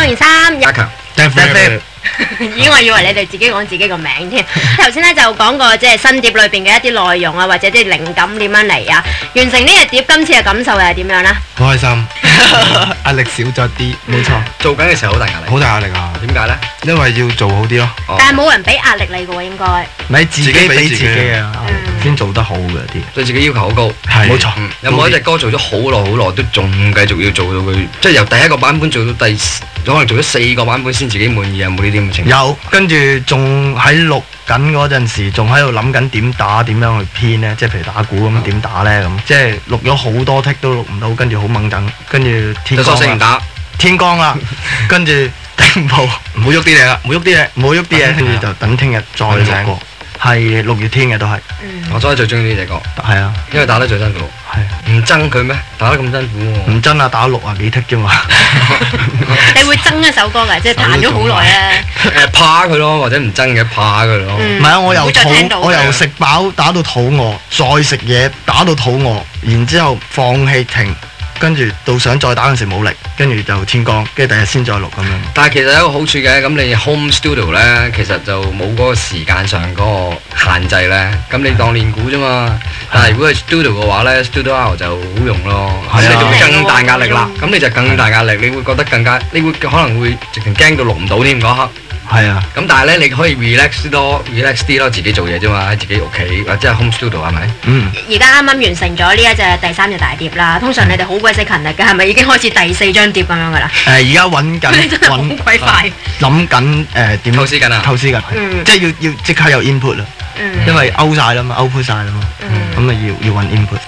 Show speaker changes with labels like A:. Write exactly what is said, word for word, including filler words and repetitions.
A: 件衫。
B: 加強。
A: 已經我以為你哋自己講自己個名添。頭先咧就講過即係新碟裏邊嘅一啲內容啊，或者啲靈感點樣嚟啊。完成呢隻碟今次嘅感受又係點樣咧？
C: 好開心，壓力少咗啲，冇錯。
B: 做緊嘅時候好大壓力。
C: 好大壓力啊！
B: 點解咧？
C: 因為要做好啲咯。
A: 但係冇人俾壓力你嘅喎，應該。
D: 咪自己俾自己啊，先做得好嘅啲。
B: 對自己要求好高。
C: 係
D: 冇錯。
B: 有冇一隻歌做咗好耐好耐都仲繼續要做到佢，即係由第一個版本做到第可能做咗四個版本先自己滿意，有冇呢啲咁嘅情況？
D: 有，跟住仲喺錄緊嗰陣時，仲喺度諗緊點打，點樣去編呢？即係譬如打鼓咁點打呢？咁，即係錄咗好多剔都錄唔到，跟住好猛等，跟住天光啦，
B: 唔打
D: 天光啦，跟住頂部
B: 唔好喐啲嘢啦，
D: 唔好喐啲嘢，唔好喐啲嘢，跟住就等聽日再錄過。係六月天嘅都係，
B: 我所以最中意呢隻歌，
D: 係啊，
B: 因為打得最辛苦，
D: 係
B: 唔憎佢咩？打得咁辛苦喎，
D: 唔憎啊，打六啊幾剔啫嘛。
A: 你會憎一首歌㗎，即係彈咗好耐咧。
B: 誒怕佢咯，或者唔憎嘅怕佢咯。
D: 唔係啊，我由肚，我由食飽打到肚餓，再食嘢打到肚餓，然之後放棄停。跟住到想再打嗰陣時冇力，跟住就天光，跟住第日先再錄咁樣。
B: 但係其實有一個好處嘅，咁你 home studio 咧，其實就冇嗰個時間上嗰個限制咧。咁你當練鼓啫嘛。但係如果係 studio 嘅話咧 ，studio hour 就好用咯。咁你就會更大壓力啦。咁你就更大壓力，你會覺得更加，你會可能會直情驚到錄唔到添嗰刻。
D: 係啊，
B: 咁但係咧，你可以 relax 多 relax 啲咯，自己做嘢啫嘛，喺自己屋企或者係 home studio 係咪？
D: 嗯。
A: 而家啱啱完成咗呢一隻第三隻大碟啦，通常你哋好鬼死勤力嘅，係咪已經開始第四張碟咁樣噶啦？
D: 誒，而家揾緊，
A: 真係好鬼快，
D: 諗緊誒點
B: 構思緊啊，
D: 構思緊，即係要要即刻有 input 啦，因為 out 曬啦嘛 ，output 曬啦嘛，咁啊要要揾 input。